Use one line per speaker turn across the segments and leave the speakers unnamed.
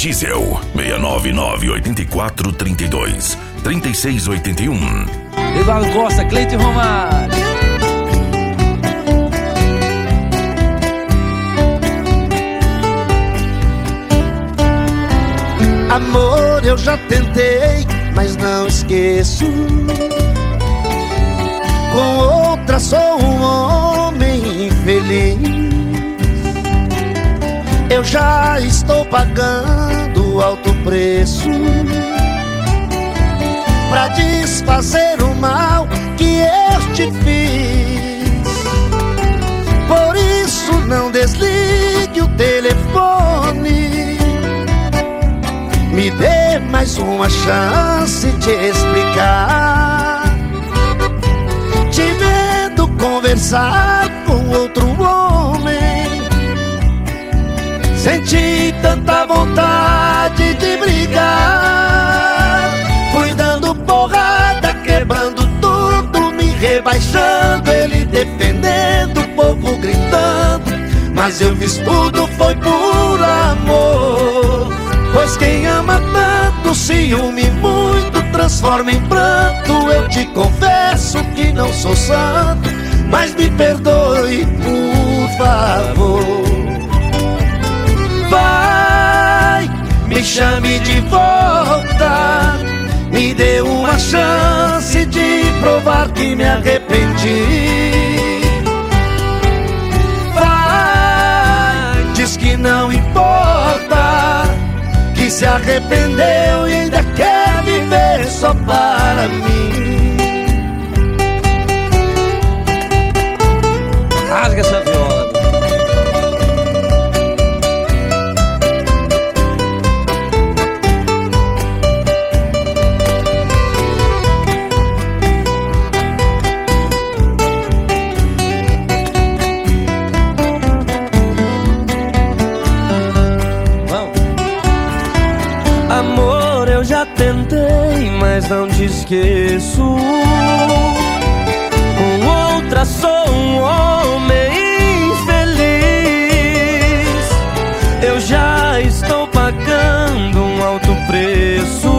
diesel 69984323681.
Eduardo Costa, Cleiton Romário.
Amor, eu já tentei, mas não esqueço. Com outra sou um homem infeliz. Eu já estou pagando alto preço pra desfazer o mal que eu te fiz. Por isso não desligue o telefone. Me dê mais uma chance de explicar. Te vendo conversar com outro homem, senti tanta vontade de brigar. Fui dando porrada, quebrando tudo, me rebaixando, ele defendendo, o povo gritando. Mas eu fiz tudo, foi por amor. Pois quem ama tanto, ciúme muito, transforma em pranto. Eu te confesso que não sou santo, mas me perdoe, por favor. Vai, me chame de volta, me dê uma chance de provar que me arrependi. Vai, diz que não importa, que se arrependeu e ainda quer viver só para mim.
Rasga essa viola.
Amor, eu já tentei, mas não te esqueço. Com outra sou um homem infeliz. Eu já estou pagando um alto preço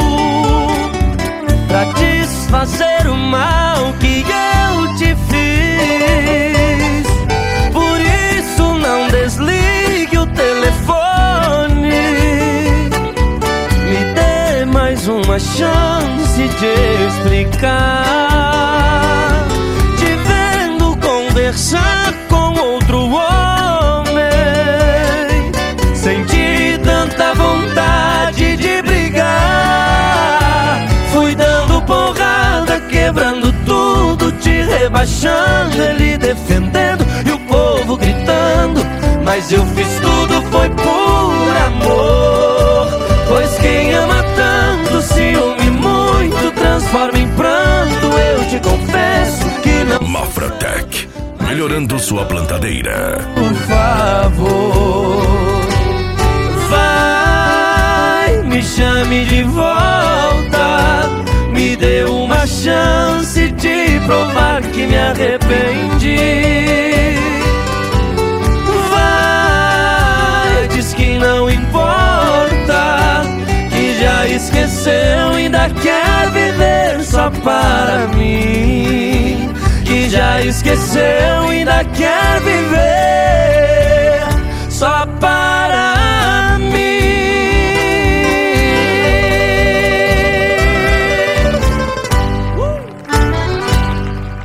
pra desfazer o mal que eu te fiz. Por isso não desligue o telefone. Mais uma chance de explicar. Te vendo conversar com outro homem, senti tanta vontade de brigar. Fui dando porrada, quebrando tudo, te rebaixando, ele defendendo e o povo gritando. Mas eu fiz tudo, foi por amor. Pois quem ama tanto, ciúme muito, transforma em pranto. Eu te confesso que não.
Mafratec, melhorando sua plantadeira.
Por favor, vai, me chame de volta, me dê uma chance de provar que me arrependi. Vai, diz que não importa, que já esqueceu, ainda quer viver só para mim. Que já esqueceu, ainda quer viver só para